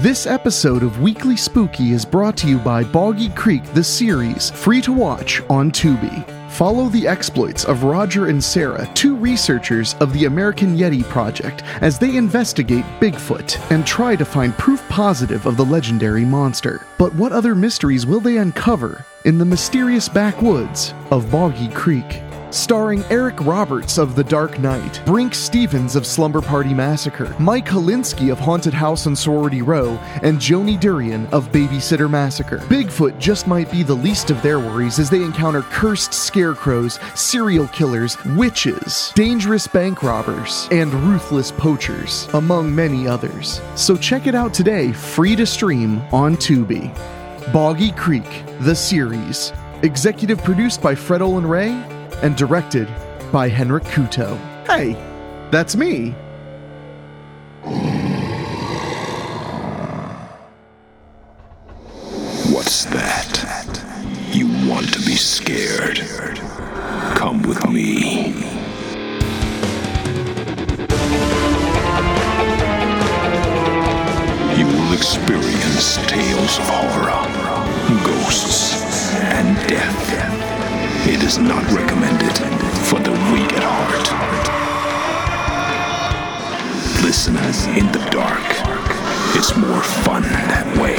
This episode of Weekly Spooky is brought to you by Boggy Creek, the series, free to watch on Tubi. Follow the exploits of Roger and Sarah, two researchers of the American Yeti Project, as they investigate Bigfoot and try to find proof positive of the legendary monster. But what other mysteries will they uncover in the mysterious backwoods of Boggy Creek? Starring Eric Roberts of The Dark Knight, Brink Stevens of Slumber Party Massacre, Mike Holinsky of Haunted House on Sorority Row, and Joni Durian of Babysitter Massacre. Bigfoot just might be the least of their worries as they encounter cursed scarecrows, serial killers, witches, dangerous bank robbers, and ruthless poachers, among many others. So check it out today, free to stream on Tubi. Boggy Creek, the series. Executive produced by Fred Olen Ray and directed by Henrik Kuto. Hey, that's me. What's that? You want to be scared? Come with me. You will experience tales of horror, ghosts, and death. It is not recommended for the weak at heart. Listen in the dark. It's more fun that way.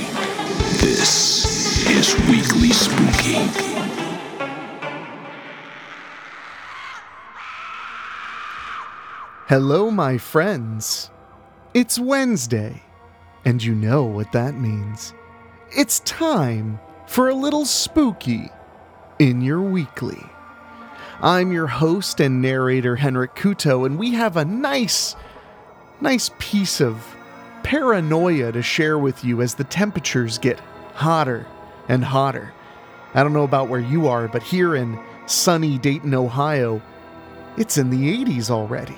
This is Weekly Spooky. Hello, my friends. It's Wednesday, and you know what that means. It's time for a little spooky in your weekly. I'm your host and narrator, Henrik Kuto, and we have a nice piece of paranoia to share with you as the temperatures get hotter and hotter. I don't know about where you are, but here in sunny Dayton, Ohio, it's in the 80s already.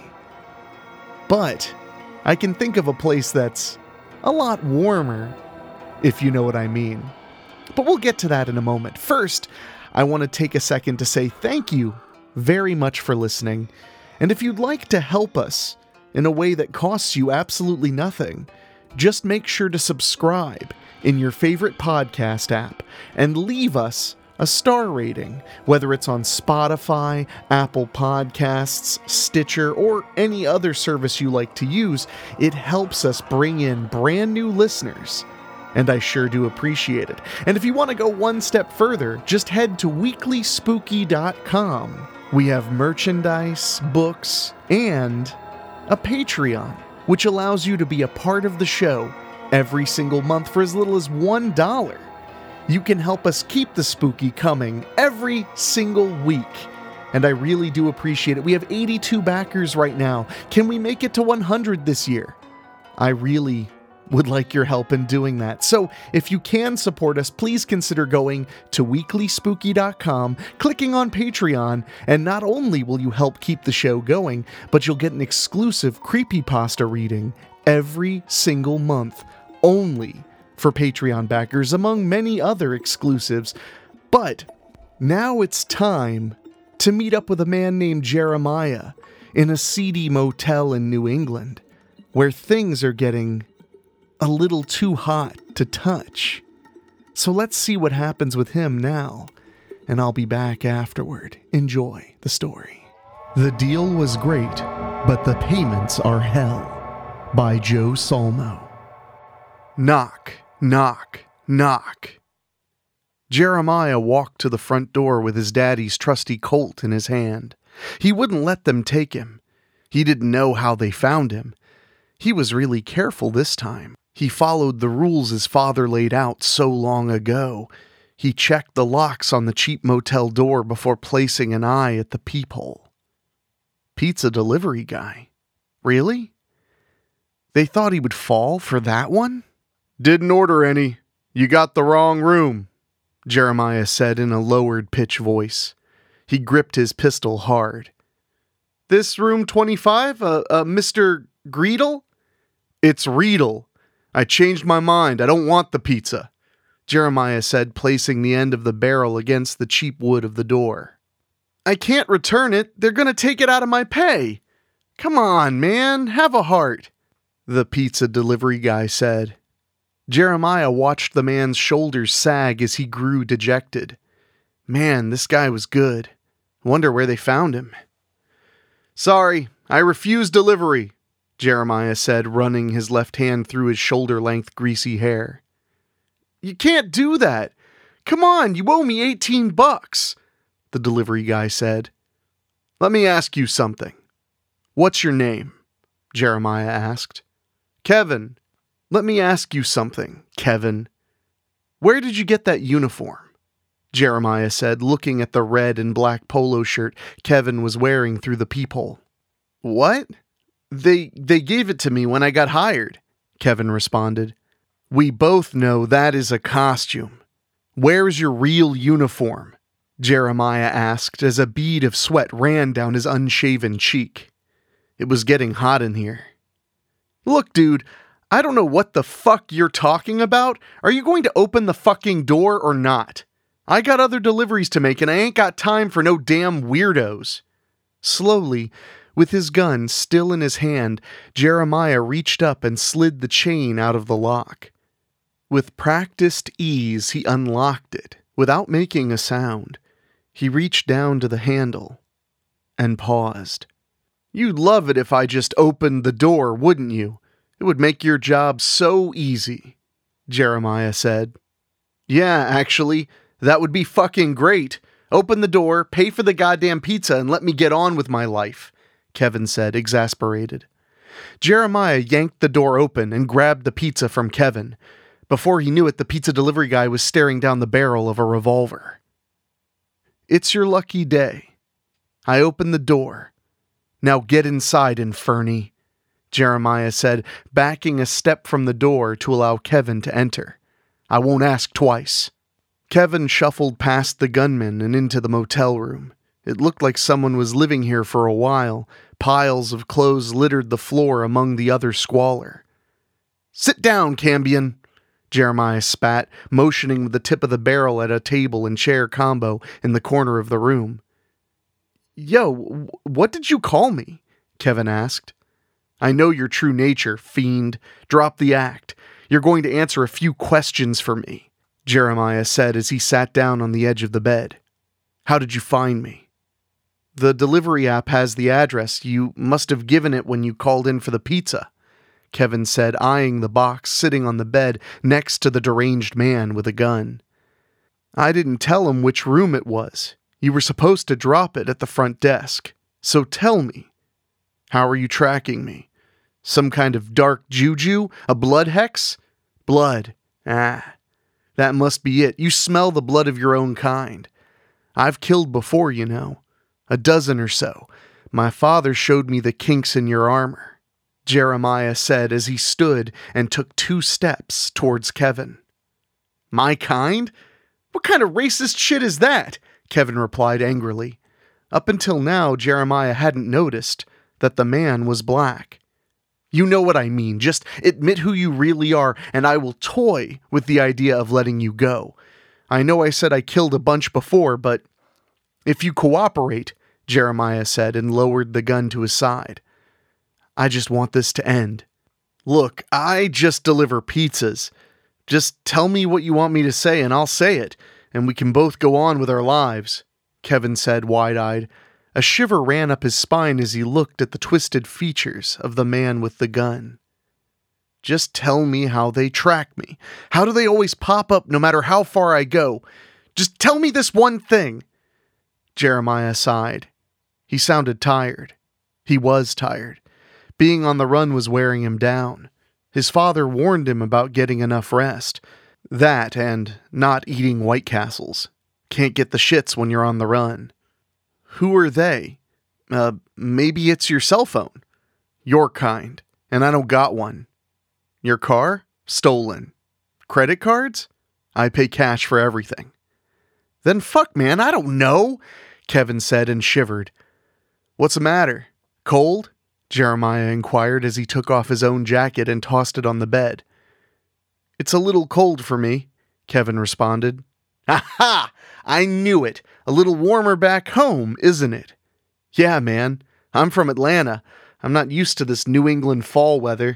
But I can think of a place that's a lot warmer, if you know what I mean. But we'll get to that in a moment. First, I want to take a second to say thank you very much for listening. And if you'd like to help us in a way that costs you absolutely nothing, just make sure to subscribe in your favorite podcast app and leave us a star rating, whether it's on Spotify, Apple Podcasts, Stitcher, or any other service you like to use. It helps us bring in brand new listeners, and I sure do appreciate it. And if you want to go one step further, just head to weeklyspooky.com. We have merchandise, books, and a Patreon, which allows you to be a part of the show every single month for as little as $1. You can help us keep the spooky coming every single week, and I really do appreciate it. We have 82 backers right now. Can we make it to 100 this year? I really would like your help in doing that. So if you can support us, please consider going to weeklyspooky.com, clicking on Patreon, and not only will you help keep the show going, but you'll get an exclusive creepypasta reading every single month, only for Patreon backers, among many other exclusives. But now it's time to meet up with a man named Jeremiah in a seedy motel in New England, where things are getting a little too hot to touch. So let's see what happens with him now, and I'll be back afterward. Enjoy the story. The Deal Was Great, but the Payments Are Hell, by Joe Salmo. Knock, knock, knock. Jeremiah walked to the front door with his daddy's trusty Colt in his hand. He wouldn't let them take him. He didn't know how they found him. He was really careful this time. He followed the rules his father laid out so long ago. He checked the locks on the cheap motel door before placing an eye at the peephole. Pizza delivery guy. Really? They thought he would fall for that one? Didn't order any. You got the wrong room, Jeremiah said in a lowered pitch voice. He gripped his pistol hard. This room 25, Mr. Greedle? It's Riedel. I changed my mind. I don't want the pizza, Jeremiah said, placing the end of the barrel against the cheap wood of the door. I can't return it. They're going to take it out of my pay. Come on, man. Have a heart, the pizza delivery guy said. Jeremiah watched the man's shoulders sag as he grew dejected. Man, this guy was good. Wonder where they found him. Sorry, I refuse delivery, Jeremiah said, running his left hand through his shoulder-length greasy hair. You can't do that. Come on, you owe me $18, the delivery guy said. Let me ask you something. What's your name? Jeremiah asked. Kevin. Let me ask you something, Kevin. Where did you get that uniform? Jeremiah said, looking at the red and black polo shirt Kevin was wearing through the peephole. What? They gave it to me when I got hired, Kevin responded. We both know that is a costume. Where's your real uniform? Jeremiah asked as a bead of sweat ran down his unshaven cheek. It was getting hot in here. Look, dude, I don't know what the fuck you're talking about. Are you going to open the fucking door or not? I got other deliveries to make and I ain't got time for no damn weirdos. Slowly, with his gun still in his hand, Jeremiah reached up and slid the chain out of the lock. With practiced ease, he unlocked it without making a sound. He reached down to the handle and paused. You'd love it if I just opened the door, wouldn't you? It would make your job so easy, Jeremiah said. Yeah, actually, that would be fucking great. Open the door, pay for the goddamn pizza, and let me get on with my life, Kevin said, exasperated. Jeremiah yanked the door open and grabbed the pizza from Kevin. Before he knew it, the pizza delivery guy was staring down the barrel of a revolver. It's your lucky day. I opened the door. Now get inside, Inferni, Jeremiah said, backing a step from the door to allow Kevin to enter. I won't ask twice. Kevin shuffled past the gunman and into the motel room. It looked like someone was living here for a while. Piles of clothes littered the floor among the other squalor. Sit down, Cambion, Jeremiah spat, motioning with the tip of the barrel at a table and chair combo in the corner of the room. Yo, what did you call me? Kevin asked. I know your true nature, fiend. Drop the act. You're going to answer a few questions for me, Jeremiah said as he sat down on the edge of the bed. How did you find me? The delivery app has the address. You must have given it when you called in for the pizza, Kevin said, eyeing the box sitting on the bed next to the deranged man with a gun. I didn't tell him which room it was. You were supposed to drop it at the front desk. So tell me, how are you tracking me? Some kind of dark juju? A blood hex? Blood. Ah, that must be it. You smell the blood of your own kind. I've killed before, you know. 12 or so. My father showed me the kinks in your armor, Jeremiah said as he stood and took 2 steps towards Kevin. My kind? What kind of racist shit is that? Kevin replied angrily. Up until now, Jeremiah hadn't noticed that the man was black. You know what I mean. Just admit who you really are, and I will toy with the idea of letting you go. I know I said I killed a bunch before, but if you cooperate, Jeremiah said and lowered the gun to his side. I just want this to end. Look, I just deliver pizzas. Just tell me what you want me to say and I'll say it, and we can both go on with our lives, Kevin said wide-eyed. A shiver ran up his spine as he looked at the twisted features of the man with the gun. Just tell me how they track me. How do they always pop up no matter how far I go? Just tell me this one thing. Jeremiah sighed. He sounded tired. He was tired. Being on the run was wearing him down. His father warned him about getting enough rest. That and not eating White Castles. Can't get the shits when you're on the run. Who are they? Maybe it's your cell phone. Your kind. And I don't got one. Your car? Stolen. Credit cards? I pay cash for everything. Then fuck, man, I don't know, Kevin said and shivered. What's the matter? Cold? Jeremiah inquired as he took off his own jacket and tossed it on the bed. It's a little cold for me, Kevin responded. Aha! I knew it. A little warmer back home, isn't it? Yeah, man. I'm from Atlanta. I'm not used to this New England fall weather.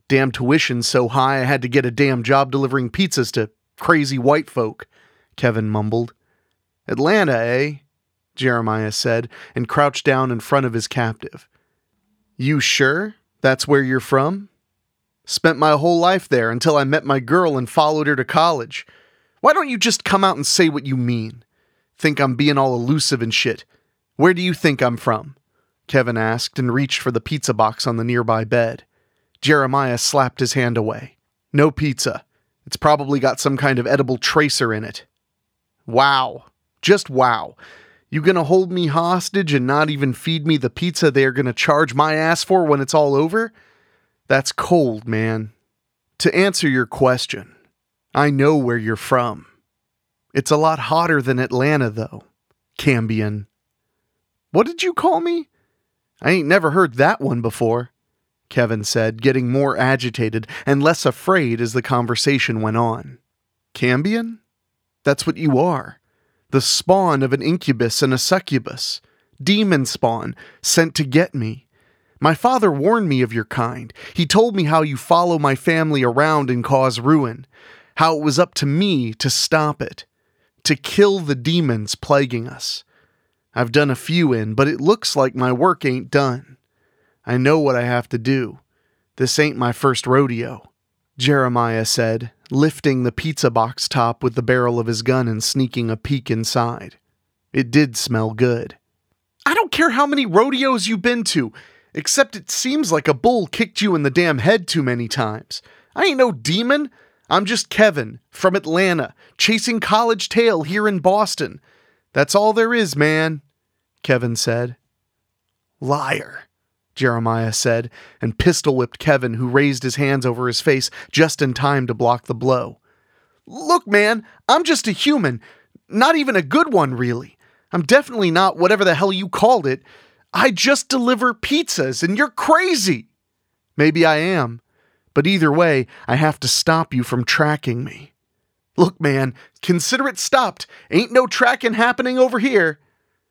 Damn tuition's so high I had to get a damn job delivering pizzas to crazy white folk, Kevin mumbled. Atlanta, eh? Jeremiah said, and crouched down in front of his captive. You sure that's where you're from? Spent my whole life there until I met my girl and followed her to college. Why don't you just come out and say what you mean? Think I'm being all elusive and shit. Where do you think I'm from? Kevin asked and reached for the pizza box on the nearby bed. Jeremiah slapped his hand away. No pizza. It's probably got some kind of edible tracer in it. Wow. Just wow. You gonna hold me hostage and not even feed me the pizza they're gonna charge my ass for when it's all over? That's cold, man. To answer your question, I know where you're from. It's a lot hotter than Atlanta, though. Cambion. What did you call me? I ain't never heard that one before, Kevin said, getting more agitated and less afraid as the conversation went on. Cambion? That's what you are. The spawn of an incubus and a succubus. Demon spawn, sent to get me. My father warned me of your kind. He told me how you follow my family around and cause ruin. How it was up to me to stop it. To kill the demons plaguing us. I've done a few in, but it looks like my work ain't done. I know what I have to do. This ain't my first rodeo, Jeremiah said, lifting the pizza box top with the barrel of his gun and sneaking a peek inside. It did smell good. I don't care how many rodeos you've been to, except it seems like a bull kicked you in the damn head too many times. I ain't no demon. I'm just Kevin, from Atlanta, chasing college tail here in Boston. That's all there is, man, Kevin said. Liar, Jeremiah said, and pistol-whipped Kevin, who raised his hands over his face just in time to block the blow. Look, man, I'm just a human. Not even a good one, really. I'm definitely not whatever the hell you called it. I just deliver pizzas, and you're crazy. Maybe I am, but either way, I have to stop you from tracking me. Look, man, consider it stopped. Ain't no tracking happening over here.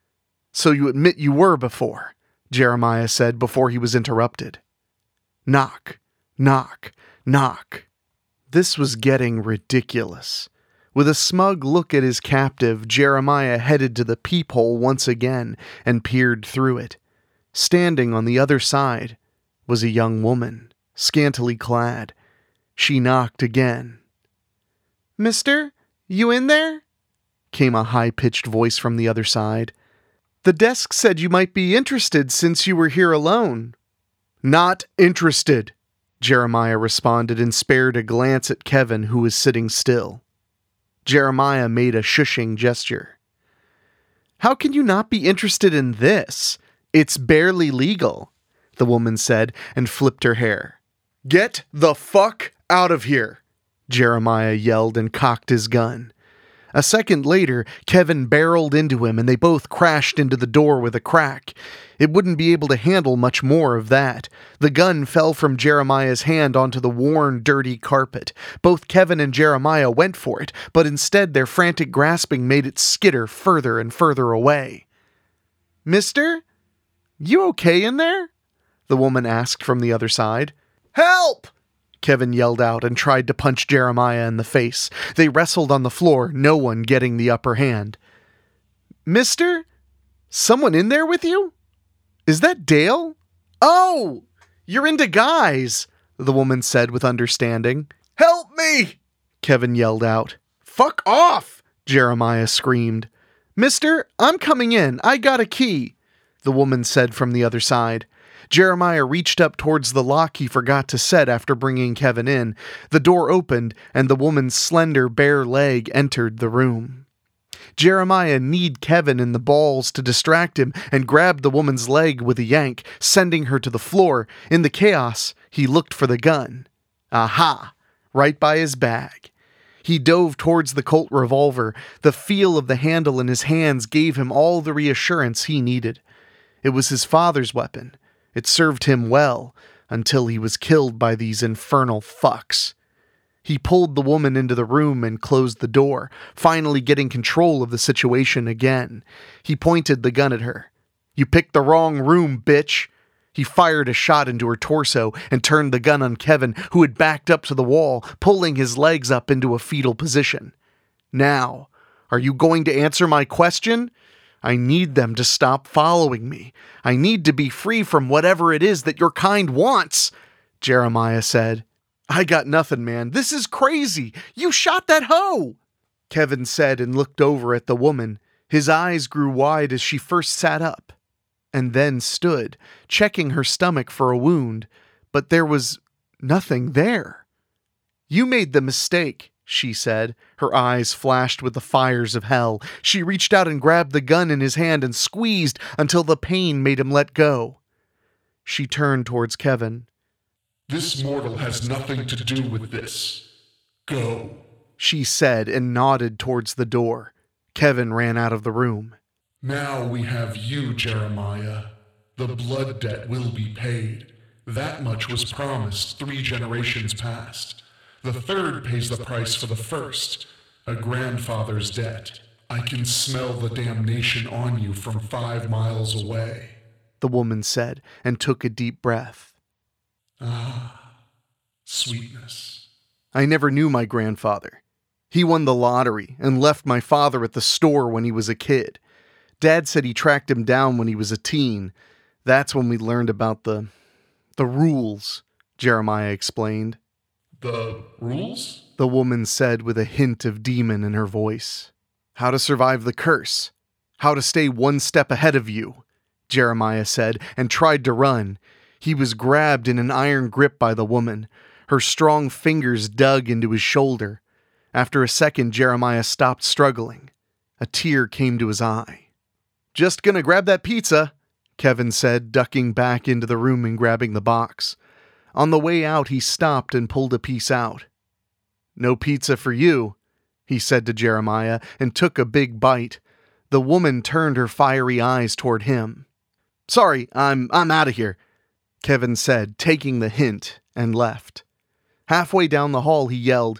So you admit you were before, Jeremiah said before he was interrupted. Knock, knock, knock. This was getting ridiculous. With a smug look at his captive, Jeremiah headed to the peephole once again and peered through it. Standing on the other side was a young woman, scantily clad. She knocked again. Mister, you in there? Came a high-pitched voice from the other side. The desk said you might be interested since you were here alone. Not interested, Jeremiah responded and spared a glance at Kevin, who was sitting still. Jeremiah made a shushing gesture. How can you not be interested in this? It's barely legal, the woman said and flipped her hair. Get the fuck out of here, Jeremiah yelled and cocked his gun. A second later, Kevin barreled into him and they both crashed into the door with a crack. It wouldn't be able to handle much more of that. The gun fell from Jeremiah's hand onto the worn, dirty carpet. Both Kevin and Jeremiah went for it, but instead their frantic grasping made it skitter further and further away. Mister? You okay in there? The woman asked from the other side. Help! Kevin yelled out and tried to punch Jeremiah in the face. They wrestled on the floor, no one getting the upper hand. Mister? Someone in there with you? Is that Dale? Oh! You're into guys, the woman said with understanding. Help me! Kevin yelled out. Fuck off! Jeremiah screamed. Mister, I'm coming in. I got a key, the woman said from the other side. Jeremiah reached up towards the lock he forgot to set after bringing Kevin in. The door opened, and the woman's slender, bare leg entered the room. Jeremiah kneed Kevin in the balls to distract him and grabbed the woman's leg with a yank, sending her to the floor. In the chaos, he looked for the gun. Aha! Right by his bag. He dove towards the Colt revolver. The feel of the handle in his hands gave him all the reassurance he needed. It was his father's weapon. It served him well, until he was killed by these infernal fucks. He pulled the woman into the room and closed the door, finally getting control of the situation again. He pointed the gun at her. You picked the wrong room, bitch. He fired a shot into her torso and turned the gun on Kevin, who had backed up to the wall, pulling his legs up into a fetal position. Now, are you going to answer my question? I need them to stop following me. I need to be free from whatever it is that your kind wants, Jeremiah said. I got nothing, man. This is crazy. You shot that hoe, Kevin said and looked over at the woman. His eyes grew wide as she first sat up, and then stood, checking her stomach for a wound, but there was nothing there. You made the mistake, she said. Her eyes flashed with the fires of hell. She reached out and grabbed the gun in his hand and squeezed until the pain made him let go. She turned towards Kevin. This mortal has nothing to do with this. Go, she said and nodded towards the door. Kevin ran out of the room. Now we have you, Jeremiah. The blood debt will be paid. That much was promised 3 generations past. The third pays the price for the first, a grandfather's debt. I can smell the damnation on you from 5 miles away, the woman said, and took a deep breath. Ah, sweetness. I never knew my grandfather. He won the lottery and left my father at the store when he was a kid. Dad said he tracked him down when he was a teen. That's when we learned about the rules, Jeremiah explained. The rules? The woman said with a hint of demon in her voice. How to survive the curse. How to stay one step ahead of you, Jeremiah said, and tried to run. He was grabbed in an iron grip by the woman. Her strong fingers dug into his shoulder. After a second, Jeremiah stopped struggling. A tear came to his eye. Just gonna grab that pizza, Kevin said, ducking back into the room and grabbing the box. On the way out, he stopped and pulled a piece out. No pizza for you, he said to Jeremiah, and took a big bite. The woman turned her fiery eyes toward him. Sorry, I'm out of here, Kevin said, taking the hint, and left. Halfway down the hall, he yelled,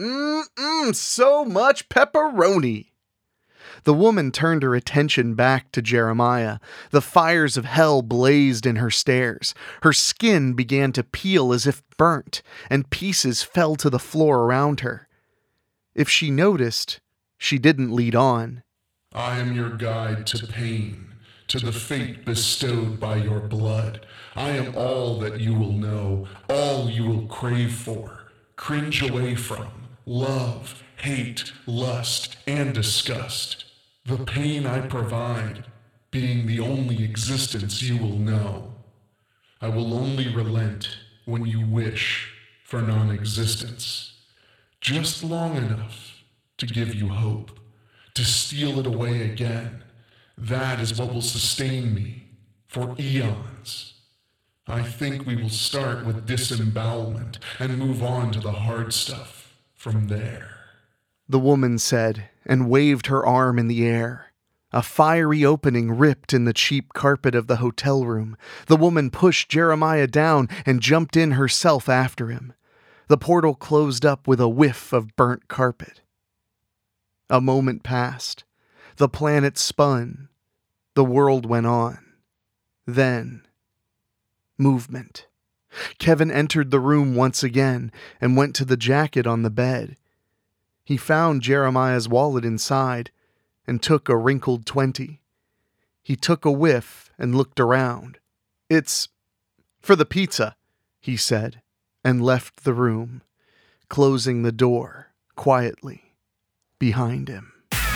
so much pepperoni. The woman turned her attention back to Jeremiah. The fires of hell blazed in her stares. Her skin began to peel as if burnt, and pieces fell to the floor around her. If she noticed, she didn't lead on. I am your guide to pain, to the fate bestowed by your blood. I am all that you will know, all you will crave for, cringe away from, love, hate, lust, and disgust. The pain I provide, being the only existence you will know. I will only relent when you wish for non-existence, just long enough to give you hope, to steal it away again. That is what will sustain me for eons. I think we will start with disembowelment and move on to the hard stuff from there, the woman said, and waved her arm in the air. A fiery opening ripped in the cheap carpet of the hotel room. The woman pushed Jeremiah down and jumped in herself after him. The portal closed up with a whiff of burnt carpet. A moment passed. The planet spun. The world went on. Then, movement. Kevin entered the room once again and went to the jacket on the bed. He found Jeremiah's wallet inside and took a wrinkled 20. He took a whiff and looked around. It's for the pizza, he said, and left the room, closing the door quietly behind him.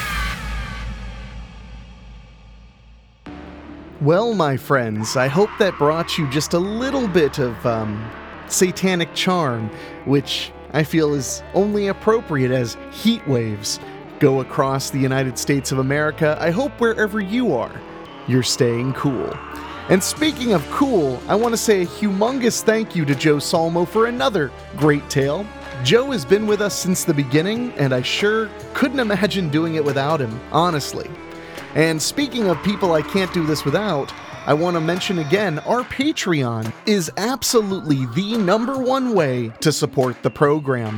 Well, my friends, I hope that brought you just a little bit of satanic charm, which I feel is only appropriate as heat waves go across the United States of America. I hope wherever you are, you're staying cool. And speaking of cool, I want to say a humongous thank you to Joe Salmo for another great tale. Joe has been with us since the beginning, and I sure couldn't imagine doing it without him, honestly. And speaking of people I can't do this without, I want to mention again, our Patreon is absolutely the #1 way to support the program.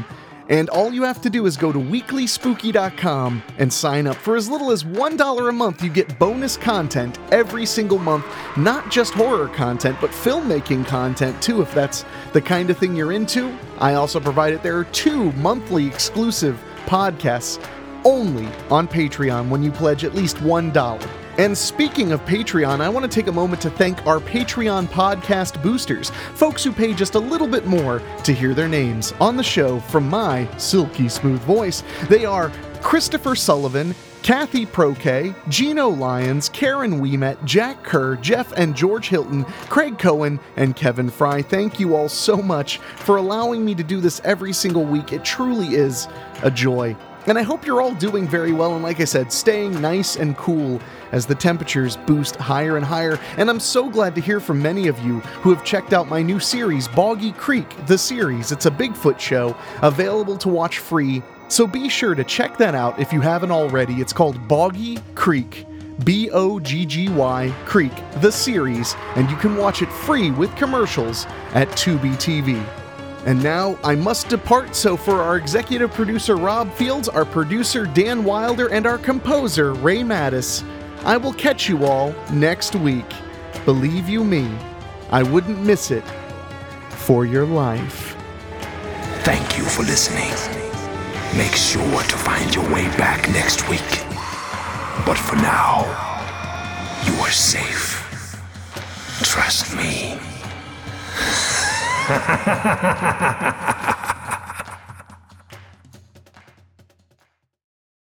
And all you have to do is go to weeklyspooky.com and sign up. For as little as $1 a month, you get bonus content every single month. Not just horror content, but filmmaking content too, if that's the kind of thing you're into. I also provide it. There are 2 monthly exclusive podcasts only on Patreon when you pledge at least $1. And speaking of Patreon, I want to take a moment to thank our Patreon podcast boosters, folks who pay just a little bit more to hear their names on the show from my silky smooth voice. They are Christopher Sullivan, Kathy Proke, Gino Lyons, Karen Ouimet, Jack Kerr, Jeff and George Hilton, Craig Cohen, and Kevin Fry. Thank you all so much for allowing me to do this every single week. It truly is a joy. And I hope you're all doing very well, and like I said, staying nice and cool as the temperatures boost higher and higher. And I'm so glad to hear from many of you who have checked out my new series, Boggy Creek, the series. It's a Bigfoot show, available to watch free, so be sure to check that out if you haven't already. It's called Boggy Creek, Boggy Creek, the series, and you can watch it free with commercials at Tubi TV. And now I must depart, so for our executive producer Rob Fields, our producer Dan Wilder, and our composer Ray Mattis, I will catch you all next week. Believe you me, I wouldn't miss it for your life. Thank you for listening. Make sure to find your way back next week. But for now, you are safe. Trust me. Ha ha ha ha ha ha!